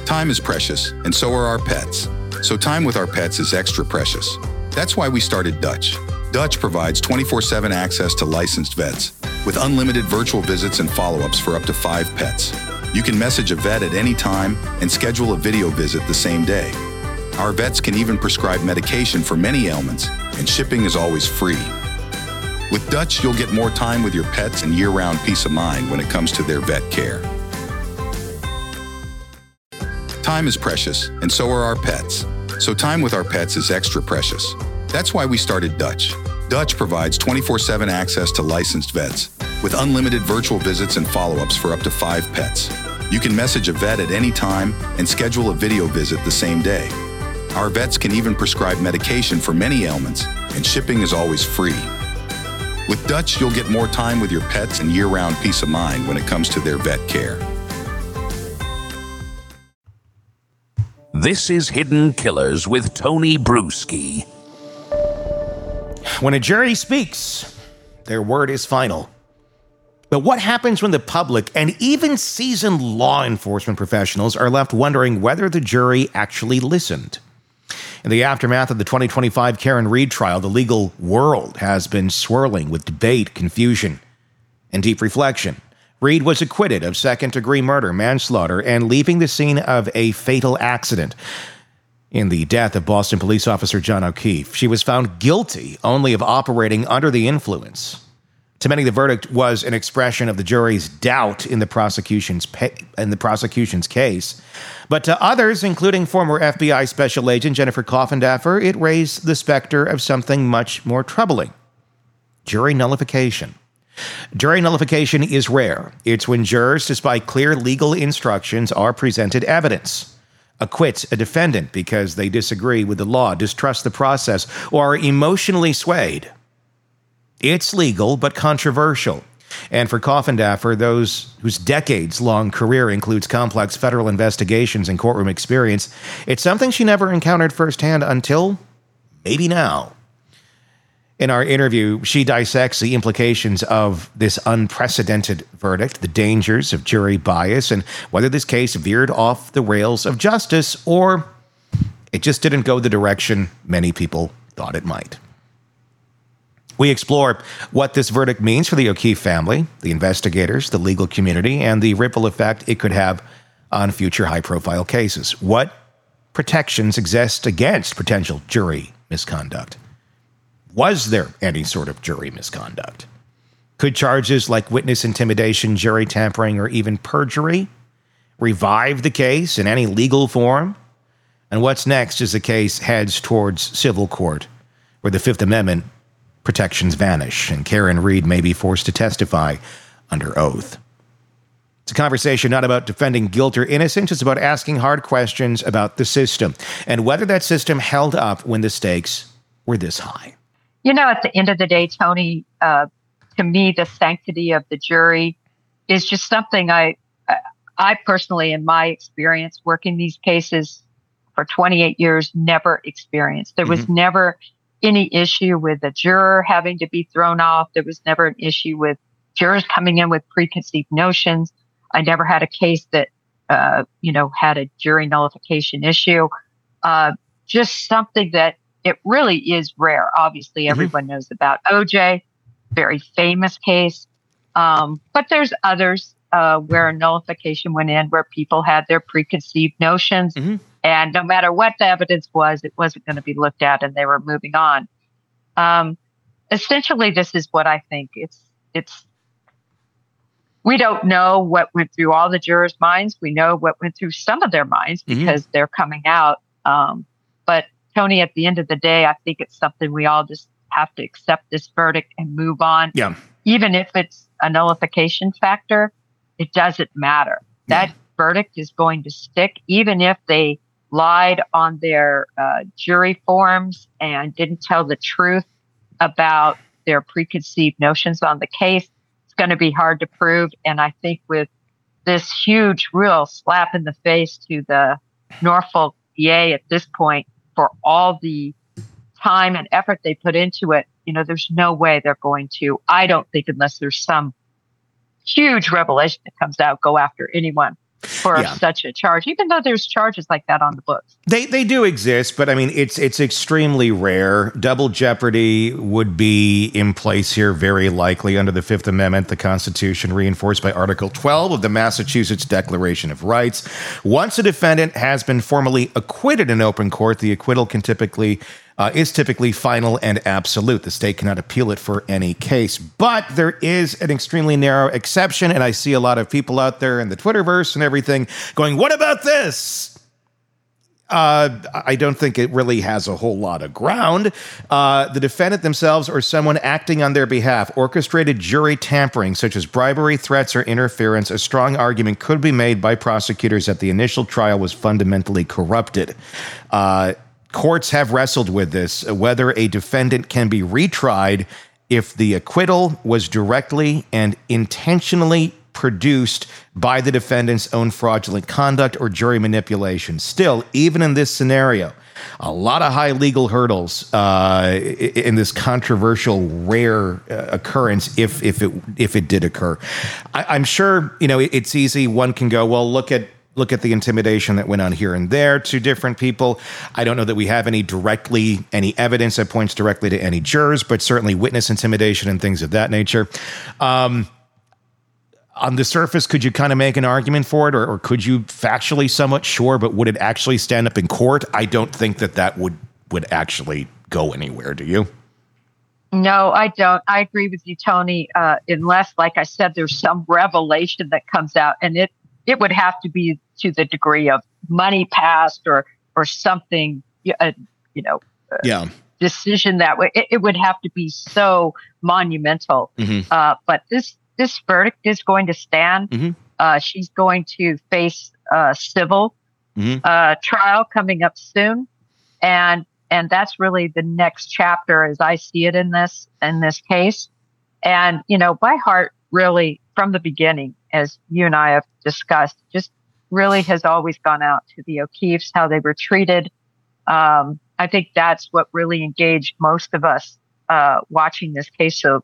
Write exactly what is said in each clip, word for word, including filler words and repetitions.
Time is precious, and so are our pets. So time with our pets is extra precious. That's why we started Dutch. Dutch provides twenty-four seven access to licensed vets, with unlimited virtual visits and follow-ups for up to five pets. You can message a vet at any time and schedule a video visit the same day. Our vets can even prescribe medication for many ailments, and shipping is always free. With Dutch, you'll get more time with your pets and year-round peace of mind when it comes to their vet care. Time is precious, and so are our pets. So time with our pets is extra precious. That's why we started Dutch. Dutch provides twenty-four seven access to licensed vets, with unlimited virtual visits and follow-ups for up to five pets. You can message a vet at any time and schedule a video visit the same day. Our vets can even prescribe medication for many ailments, and shipping is always free. With Dutch, you'll get more time with your pets and year-round peace of mind when it comes to their vet care. This is Hidden Killers with Tony Bruschi. When a jury speaks, their word is final. But what happens when the public and even seasoned law enforcement professionals are left wondering whether the jury actually listened? In the aftermath of the twenty twenty-five Karen Read trial, the legal world has been swirling with debate, confusion, and deep reflection. Read was acquitted of second-degree murder, manslaughter, and leaving the scene of a fatal accident in the death of Boston police officer John O'Keefe. She was found guilty only of operating under the influence. To many, the verdict was an expression of the jury's doubt in the prosecution's pa- in the prosecution's case. But to others, including former F B I Special Agent Jennifer Coffindaffer, it raised the specter of something much more troubling: jury nullification. Jury nullification is rare. It's when jurors, despite clear legal instructions, are presented evidence, acquit a defendant because they disagree with the law, distrust the process, or are emotionally swayed. It's legal, but controversial. And for Coffindaffer, those whose decades-long career includes complex federal investigations and courtroom experience, it's something she never encountered firsthand until maybe now. In our interview, she dissects the implications of this unprecedented verdict, the dangers of jury bias, and whether this case veered off the rails of justice or it just didn't go the direction many people thought it might. We explore what this verdict means for the O'Keefe family, the investigators, the legal community, and the ripple effect it could have on future high-profile cases. What protections exist against potential jury misconduct? Was there any sort of jury misconduct? Could charges like witness intimidation, jury tampering, or even perjury revive the case in any legal form? And what's next as the case heads towards civil court, where the Fifth Amendment protections vanish and Karen Read may be forced to testify under oath? It's a conversation not about defending guilt or innocence. It's about asking hard questions about the system and whether that system held up when the stakes were this high. You know, at the end of the day, Tony, uh, to me, the sanctity of the jury is just something I, I personally, in my experience, working these cases for twenty-eight years, never experienced. There was mm-hmm. never any issue with a juror having to be thrown off. There was never an issue with jurors coming in with preconceived notions. I never had a case that, uh, you know, had a jury nullification issue. Uh, just something that it really is rare. Obviously, everyone mm-hmm. knows about O J, very famous case. Um, but there's others uh, where a nullification went in, where people had their preconceived notions. Mm-hmm. And no matter what the evidence was, it wasn't going to be looked at and they were moving on. Um, essentially, this is what I think. It's, it's, we don't know what went through all the jurors' minds. We know what went through some of their minds because mm-hmm. they're coming out. Um, but Tony, at the end of the day, I think it's something we all just have to accept this verdict and move on. Yeah. Even if it's a nullification factor, it doesn't matter. Yeah. That verdict is going to stick, even if they lied on their uh, jury forms and didn't tell the truth about their preconceived notions on the case. It's going to be hard to prove. And I think with this huge, real slap in the face to the Norfolk D A at this point, for all the time and effort they put into it, you know, there's no way they're going to, I don't think, unless there's some huge revelation that comes out, go after anyone for Yeah. such a charge, even though there's charges like that on the books. They they do exist, but I mean, it's it's extremely rare. Double jeopardy would be in place here, very likely under the Fifth Amendment, the Constitution, reinforced by Article twelve of the Massachusetts Declaration of Rights. Once a defendant has been formally acquitted in open court, the acquittal can typically uh, is typically final and absolute. The state cannot appeal it for any case, but there is an extremely narrow exception, and I see a lot of people out there in the Twitterverse and everything going, "What about this?" Uh, I don't think it really has a whole lot of ground. Uh, the defendant themselves or someone acting on their behalf orchestrated jury tampering, such as bribery, threats, or interference. A strong argument could be made by prosecutors that the initial trial was fundamentally corrupted. Uh, courts have wrestled with this, whether a defendant can be retried if the acquittal was directly and intentionally produced by the defendant's own fraudulent conduct or jury manipulation. Still, even in this scenario, a lot of high legal hurdles uh, in this controversial, rare uh, occurrence, if if it if it did occur. I, I'm sure, you know, it, it's easy. One can go, well, look at look at the intimidation that went on here and there to different people. I don't know that we have any directly any evidence that points directly to any jurors, but certainly witness intimidation and things of that nature. Um, On the surface, could you kind of make an argument for it, or, or could you factually somewhat? Sure, but would it actually stand up in court? I don't think that that would would actually go anywhere. Do you? No, I don't. I agree with you, Tony. Uh, unless, like I said, there's some revelation that comes out, and it it would have to be to the degree of money passed or or something, uh, you know, uh, Yeah. decision that way. It, it would have to be so monumental. Mm-hmm. Uh, but this. This verdict is going to stand. Mm-hmm. Uh, she's going to face a civil Mm-hmm. uh, trial coming up soon, and and that's really the next chapter as I see it in this in this case. And you know, my heart really, from the beginning, as you and I have discussed, just really has always gone out to the O'Keeffes, how they were treated. Um, I think that's what really engaged most of us uh, watching this case so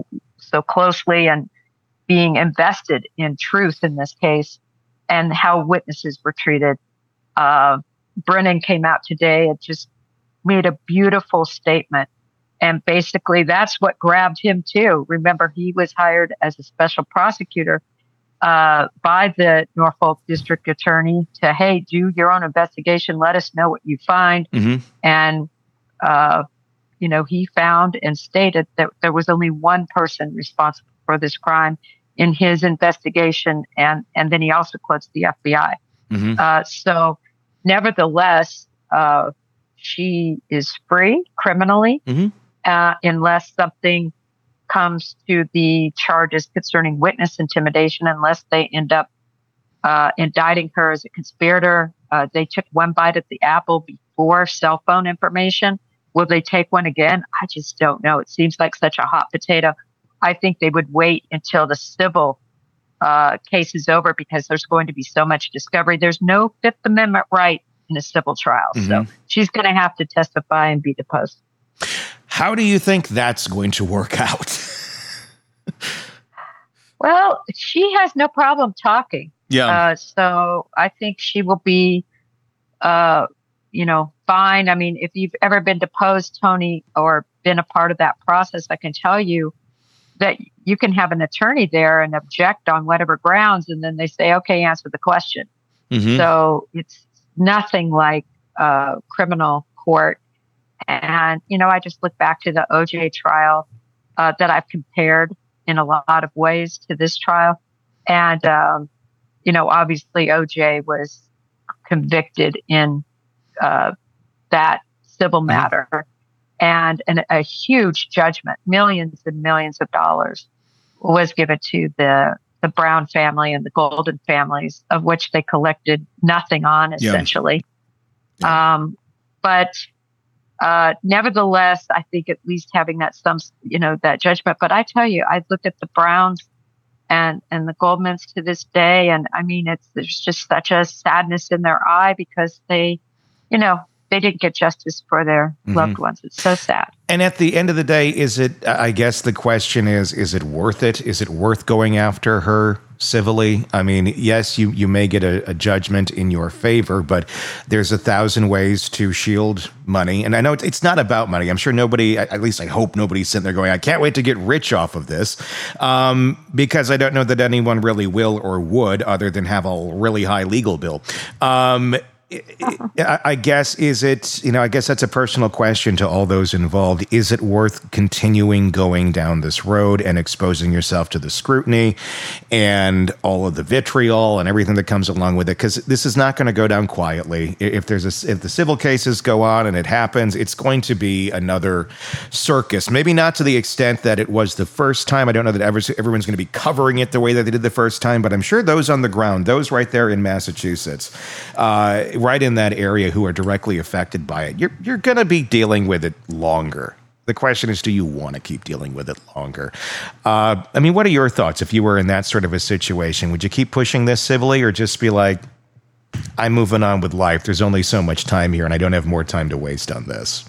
so closely and being invested in truth in this case and how witnesses were treated. Uh, Brennan came out today and just made a beautiful statement. And basically that's what grabbed him too. Remember, he was hired as a special prosecutor uh, by the Norfolk District Attorney to, hey, do your own investigation. Let us know what you find. Mm-hmm. And, uh, you know, he found and stated that there was only one person responsible for this crime in his investigation. And, and then he also quotes the F B I. Mm-hmm. Uh, so nevertheless, uh, she is free criminally, Mm-hmm. uh, unless something comes to the charges concerning witness intimidation, unless they end up uh, indicting her as a conspirator. Uh, they took one bite at the apple before cell phone information. Will they take one again? I just don't know. It seems like such a hot potato. I think they would wait until the civil uh, case is over because there's going to be so much discovery. There's no Fifth Amendment right in a civil trial. Mm-hmm. So she's going to have to testify and be deposed. How do you think that's going to work out? Well, she has no problem talking. Yeah. Uh, so I think she will be, uh, you know, fine. I mean, if you've ever been deposed, Tony, or been a part of that process, I can tell you that you can have an attorney there and object on whatever grounds, and then they say, okay, answer the question. Mm-hmm. So it's nothing like uh, criminal court. And, you know, I just look back to the O J trial uh, that I've compared in a lot of ways to this trial. And, um, you know, obviously O J was convicted in uh, that civil matter. And, and a huge judgment, millions and millions of dollars, was given to the the Brown family and the Golden families, of which they collected nothing on, essentially. Yeah. Yeah. Um, but uh, nevertheless, I think at least having that some, you know, that judgment. But I tell you, I looked at the Browns and and the Goldmans to this day, and I mean, it's there's just such a sadness in their eye because they, you know, they didn't get justice for their mm-hmm. loved ones. It's so sad. And at the end of the day, is it, I guess the question is, is it worth it? Is it worth going after her civilly? I mean, yes, you, you may get a, a judgment in your favor, but there's a thousand ways to shield money. And I know it's not about money. I'm sure nobody, at least I hope nobody's sitting there going, I can't wait to get rich off of this, um, because I don't know that anyone really will or would, other than have a really high legal bill. Um, I guess, is it, you know, I guess that's a personal question to all those involved. Is it worth continuing going down this road and exposing yourself to the scrutiny and all of the vitriol and everything that comes along with it? Because this is not going to go down quietly. If there's a, if the civil cases go on and it happens, it's going to be another circus. Maybe not to the extent that it was the first time. I don't know that ever, everyone's going to be covering it the way that they did the first time, but I'm sure those on the ground, those right there in Massachusetts, uh, right in that area who are directly affected by it, you're you're going to be dealing with it longer. The question is, do you want to keep dealing with it longer? Uh, I mean, what are your thoughts if you were in that sort of a situation? Would you keep pushing this civilly or just be like, I'm moving on with life. There's only so much time here and I don't have more time to waste on this?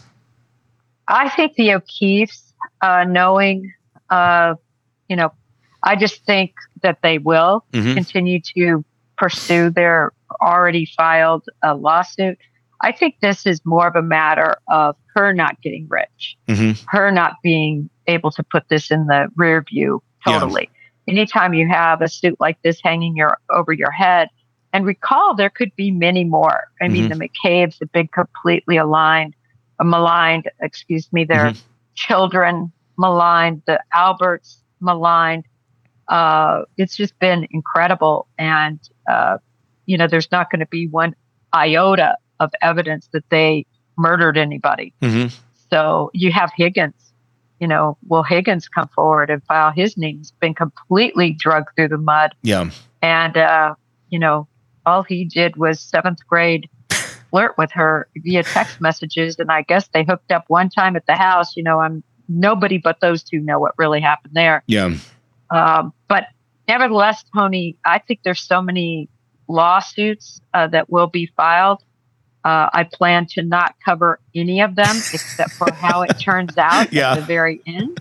I think the O'Keeffes, uh, knowing, uh, you know, I just think that they will mm-hmm. continue to pursue their already filed a lawsuit. I think this is more of a matter of her not getting rich, mm-hmm. her not being able to put this in the rear view totally. Yeah. Anytime you have a suit like this hanging your over your head, and recall there could be many more. I mm-hmm. mean, the McCabe's have been completely aligned, uh, maligned, excuse me, their mm-hmm. children maligned, the Alberts maligned. Uh, it's just been incredible. And, uh, you know, there's not going to be one iota of evidence that they murdered anybody. Mm-hmm. So you have Higgins, you know, will Higgins come forward and file his name? He's been completely drugged through the mud. Yeah. And, uh, you know, all he did was seventh grade flirt with her via text messages. And I guess they hooked up one time at the house. You know, I'm nobody but those two know what really happened there. Yeah. Um, but nevertheless, Tony, I think there's so many lawsuits uh, that will be filed. Uh, I plan to not cover any of them except for how it turns out yeah. at the very end.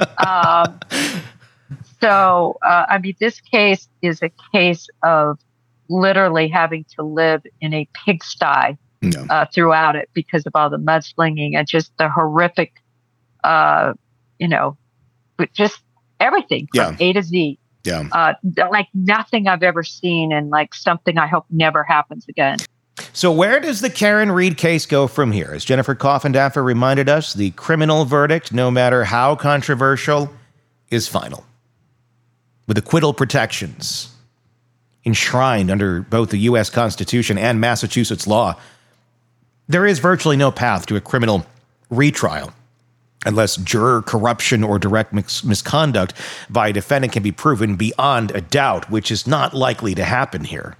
Um, so, uh, I mean, this case is a case of literally having to live in a pigsty no. uh, throughout it because of all the mudslinging and just the horrific, uh, you know, but just everything from yeah. A to Z. Yeah. Uh, like nothing I've ever seen and like something I hope never happens again. So where does the Karen Read case go from here? As Jennifer Coffindaffer reminded us, the criminal verdict, no matter how controversial, is final. With acquittal protections enshrined under both the U S Constitution and Massachusetts law, there is virtually no path to a criminal retrial unless juror corruption or direct mis- misconduct by a defendant can be proven beyond a doubt, which is not likely to happen here.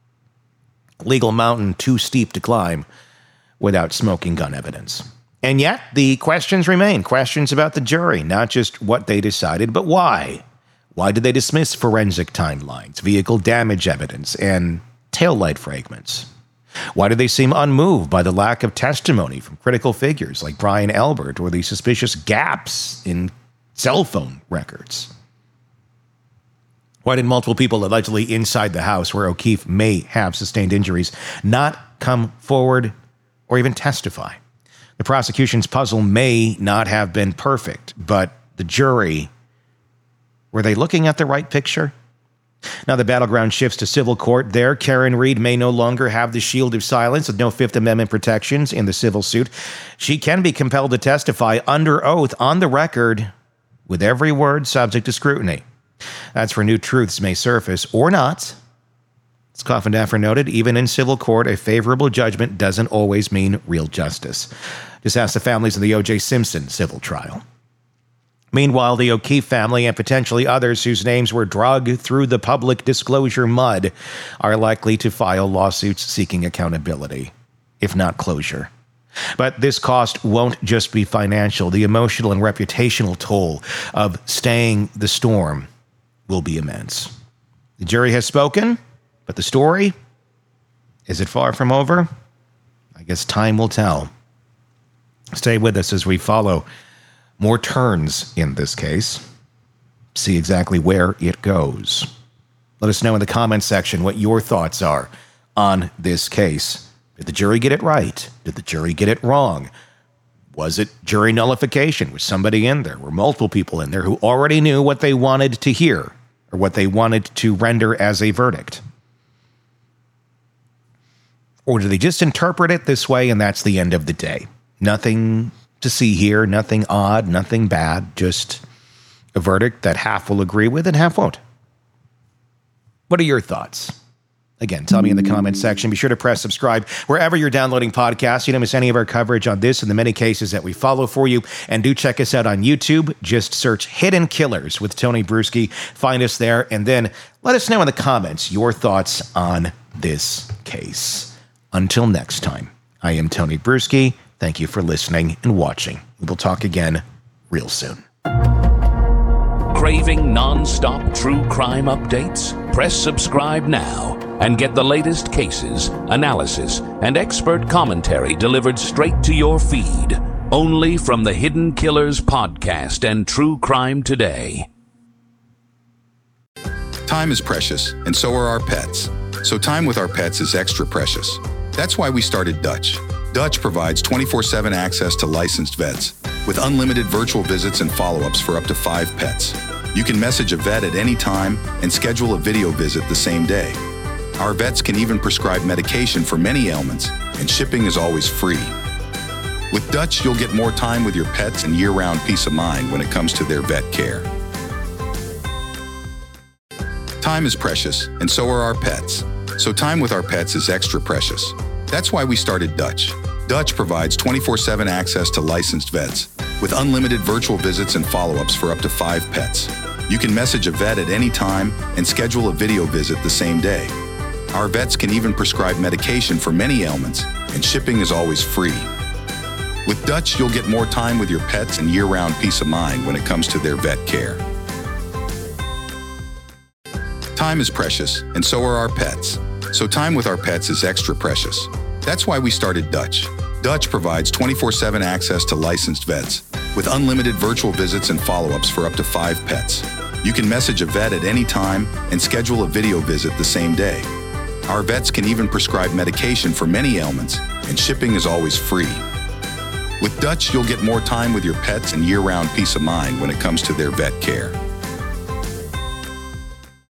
Legal mountain too steep to climb without smoking gun evidence. And yet, the questions remain. Questions about the jury, not just what they decided, but why. Why did they dismiss forensic timelines, vehicle damage evidence, and taillight fragments? Why did they seem unmoved by the lack of testimony from critical figures like Brian Albert or the suspicious gaps in cell phone records? Why did multiple people allegedly inside the house where O'Keefe may have sustained injuries not come forward or even testify? The prosecution's puzzle may not have been perfect, but the jury, were they looking at the right picture? Now the battleground shifts to civil court. There, Karen Read may no longer have the shield of silence with no Fifth Amendment protections in the civil suit. She can be compelled to testify under oath on the record with every word subject to scrutiny. That's where new truths may surface, or not. As Coffindaffer noted, even in civil court, a favorable judgment doesn't always mean real justice. Just ask the families of the O J Simpson civil trial. Meanwhile, the O'Keefe family and potentially others whose names were dragged through the public disclosure mud are likely to file lawsuits seeking accountability, if not closure. But this cost won't just be financial. The emotional and reputational toll of staying the storm will be immense. The jury has spoken, but the story, is it far from over? I guess time will tell. Stay with us as we follow more turns in this case. See exactly where it goes. Let us know in the comments section what your thoughts are on this case. Did the jury get it right? Did the jury get it wrong? Was it jury nullification? Was somebody in there? Were multiple people in there who already knew what they wanted to hear or what they wanted to render as a verdict? Or do they just interpret it this way and that's the end of the day? Nothing to see here, nothing odd, nothing bad, just a verdict that half will agree with and half won't. What are your thoughts? Again, tell me in the comments section. Be sure to press subscribe wherever you're downloading podcasts. You don't miss any of our coverage on this and the many cases that we follow for you. And do check us out on YouTube. Just search Hidden Killers with Tony Bruschi. Find us there. And then let us know in the comments your thoughts on this case. Until next time, I am Tony Bruschi. Thank you for listening and watching. We will talk again real soon. Craving non-stop true crime updates? Press subscribe now and get the latest cases, analysis, and expert commentary delivered straight to your feed. Only from the Hidden Killers podcast and True Crime Today. Time is precious, and so are our pets. So time with our pets is extra precious. That's why we started Dutch. Dutch provides twenty-four seven access to licensed vets with unlimited virtual visits and follow-ups for up to five pets. You can message a vet at any time and schedule a video visit the same day. Our vets can even prescribe medication for many ailments, and shipping is always free. With Dutch, you'll get more time with your pets and year-round peace of mind when it comes to their vet care. Time is precious, and so are our pets. So time with our pets is extra precious. That's why we started Dutch. Dutch provides twenty-four seven access to licensed vets with unlimited virtual visits and follow-ups for up to five pets. You can message a vet at any time and schedule a video visit the same day. Our vets can even prescribe medication for many ailments, and shipping is always free. With Dutch, you'll get more time with your pets and year-round peace of mind when it comes to their vet care. Time is precious, and so are our pets. So time with our pets is extra precious. That's why we started Dutch. Dutch provides twenty-four seven access to licensed vets with unlimited virtual visits and follow-ups for up to five pets. You can message a vet at any time and schedule a video visit the same day. Our vets can even prescribe medication for many ailments, and shipping is always free. With Dutch, you'll get more time with your pets and year-round peace of mind when it comes to their vet care.